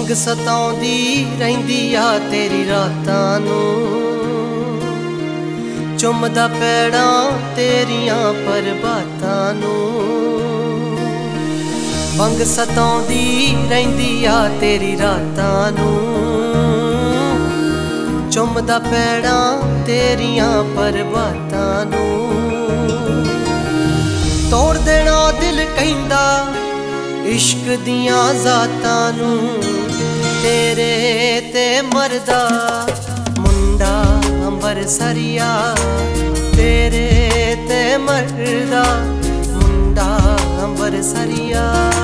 ਵੰਗ ਸਤਾਉਂਦੀ ਰਹਿੰਦੀ ਆ ਤੇਰੀ ਰਾਤਾਂ ਨੂੰ, ਚੁੰਮਦਾ ਪੈੜਾਂ ਤੇਰੀਆਂ ਪਰਬਾਤਾਂ ਨੂੰ। ਵੰਗ ਸਤਾਉਂਦੀ ਰਹਿੰਦੀ ਆ ਤੇਰੀ ਰਾਤਾਂ ਨੂੰ, ਚੁੰਮਦਾ ਪੈੜਾਂ ਤੇਰੀਆਂ ਪਰਬਾਤਾਂ ਨੂੰ। ਤੋੜ ਦੇਣਾ ਦਿਲ ਕਹਿੰਦਾ ਇਸ਼ਕ ਦੀਆਂ ਜ਼ਾਤਾਂ ਨੂੰ, ਤੇਰੇ ਤੇ ਮਰਦਾ ਮੁੰਡਾ ਅੰਬਰਸਰੀਆ, ਤੇਰੇ ਤੇ ਮਰਦਾ ਮੁੰਡਾ ਅੰਬਰਸਰੀਆ।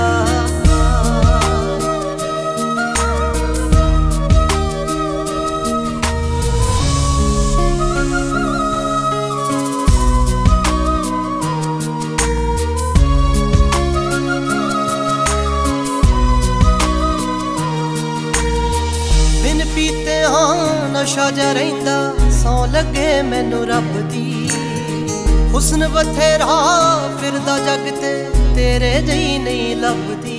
ਬਿਨ ਪੀਤੇ ਹਾਂ ਨਸ਼ਾ ਜਾ ਰਹਿੰਦਾ, ਸੌ ਲੱਗੇ ਮੈਨੂੰ ਰੱਬ ਦੀ। ਹੁਸਨ ਬਥੇਰਾ ਫਿਰਦਾ ਜੱਗ ਤੇ, ਤੇਰੇ ਜਿਹੀ ਨਹੀਂ ਲੱਭਦੀ।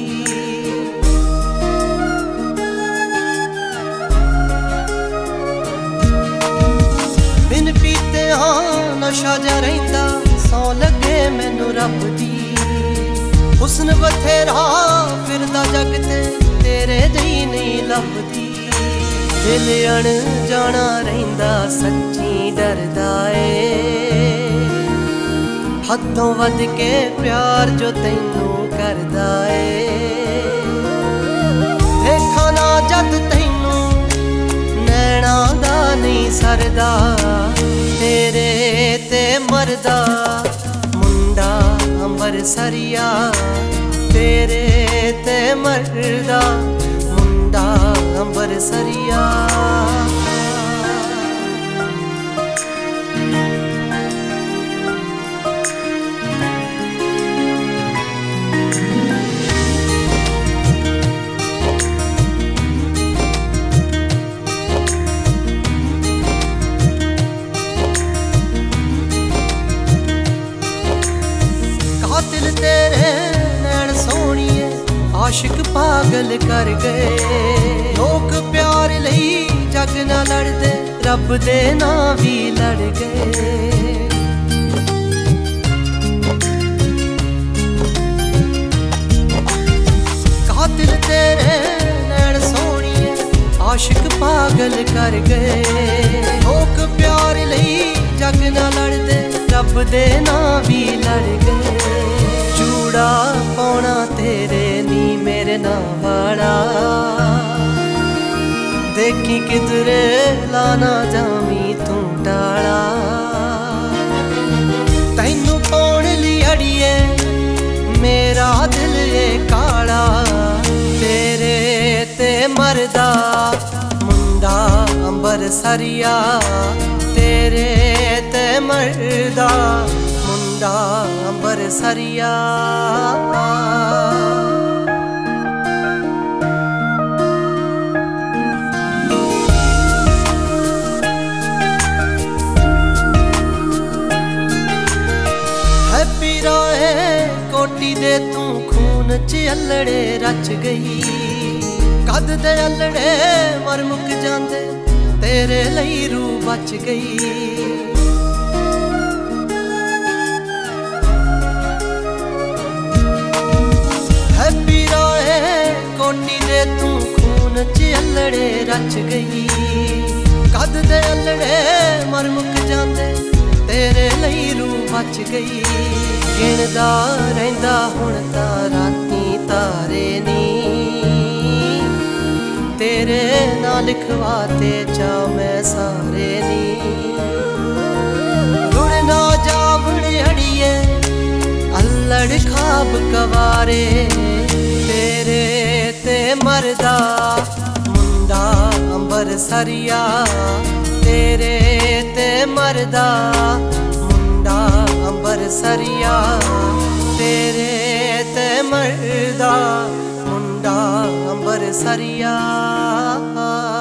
ਬਿਨ ਪੀਤੇ ਹਾਂ ਨਸ਼ਾ ਜਾ ਰਹਿੰਦਾ, ਸੌ ਲੱਗੇ ਮੈਨੂੰ ਰੱਬ ਦੀ। ਹੁਸਨ ਬਥੇਰਾ ਫਿਰਦਾ ਜੱਗ ਤੇ, ਤੇਰੇ ਜਿਹੀ ਨਹੀਂ ਲੱਭਦੀ। ਦਿਲ ਅਣਜਾਣਾ ਰਹਿੰਦਾ ਸੱਚੀ ਡਰਦਾ ਏ, ਹੱਦੋਂ ਵੱਧ ਕੇ ਪਿਆਰ ਜੋ ਤੈਨੂੰ ਕਰਦਾ ਏ। ਦੇਖਾਂ ਨਾ ਜਦ ਤੈਨੂੰ ਨੈਣਾ ਦਾ ਨਹੀਂ ਸਰਦਾ, ਤੇਰੇ ਤੇ ਮਰਦਾ ਮੁੰਡਾ ਅੰਬਰਸਰੀਆ, ਤੇਰੇ ਤੇ ਮਰਦਾ ਮੁੰਡਾ ਅੰਬਰਸਰੀਆ। ਕਾਤਿਲ ਤੇਰੇ ਨੈਣ ਸੋਹਣੀਏ, ਆਸ਼ਿਕ ਪਾਗਲ ਕਰ ਗਏ। ਲੋਕ ਪਿਆਰ ਲਈ ਜੱਗ ਨਾ ਲੜਦੇ, ਰੱਬ ਦੇ ਨਾਂ ਵੀ ਲੜ ਗਏ। ਕਾਤਿਲ ਤੇਰੇ ਨੈਣ ਸੋਹਣੀਏ, ਆਸ਼ਿਕ ਪਾਗਲ ਕਰ ਗਏ। ਲੋਕ ਪਿਆਰ ਲਈ ਜੱਗ ਨਾ ਲੜਦੇ, ਰੱਬ ਦੇ ਨਾਂ ਵੀ ਲੜ ਗਏ। ਚੂੜਾ ਪਾਉਣਾ ਤੇਰੇ ਨੀ ਮੇਰੇ ਨਾਂ ਵਾਲਾ, ਦੇਖੀ ਕਿਧਰੇ ਲਾਣਾ ਜਾਵੀਂ ਤੂੰ ਟਾਲਾ। ਤੈਨੂੰ ਪਾਉਣ ਲਈ ਅੜੀਏ ਮੇਰਾ ਦਿਲ ਏ ਕਾਲਾ, ਤੇਰੇ ਤੇ ਮਰਦਾ ਮੁੰਡਾ ਅੰਬਰਸਰੀਆ, ਤੇਰੇ ਤੇ ਮਰਦਾ ਮੁੰਡਾ ਅੰਬਰਸਰੀਆ। ਹੈਪੀ ਰਾਏ ਕੋਟੀ ਦੇ ਤੂੰ ਖੂਨ ਚ ਅਲੜੇ ਰਚ ਗਈ। ਕਦ ਦੇ ਅਲੜੇ ਮਰ ਮੁੱਕ ਜਾਂਦੇ, ਤੇਰੇ ਲਈ ਰੂਹ ਬਚ ਗਈ। ਹੈਪੀ ਰਾਏ ਕੋਟੀ ਦੇ ਤੂੰ ਖੂਨ ਚ ਅਲੜੇ ਰਚ ਗਈ। ਕਦ ਦੇ ਅਲੜੇ ਮਰ ਮੁੱਕ ਜਾਂਦੇ, ਤੇਰੇ ਲਈ ਰੂਹ ਬਚ ਗਈ। ਗਿਣਦਾ ਰਹਿੰਦਾ ਹੁਣ ਤਾਂ ਰਾਤੀ ਤਾਰੇ ਨੀ, ਤੇਰੇ ਨਾਲ ਲਿਖਵਾਤੇ ਚਾ ਮੈਂ ਸਾਰੇ ਨੀ। ਰੁੜ ਨਾ ਜਾਵਣ ਅੜੀਏ ਅਲੜ ਖਾਬ ਕਵਾਰੇ, ਤੇਰੇ ਤੇ ਮਰਦਾ ਮੁੰਡਾ ਅੰਬਰਸਰੀਆ, ਤੇਰੇ ਤੇ ਮਰਦਾ ਮੁੰਡਾ ਅੰਬਰਸਰੀਆ, ਤੇਰੇ ਤੇ ਮਰਦਾ ਮੁੰਡਾ ਅੰਬਰਸਰੀਆ।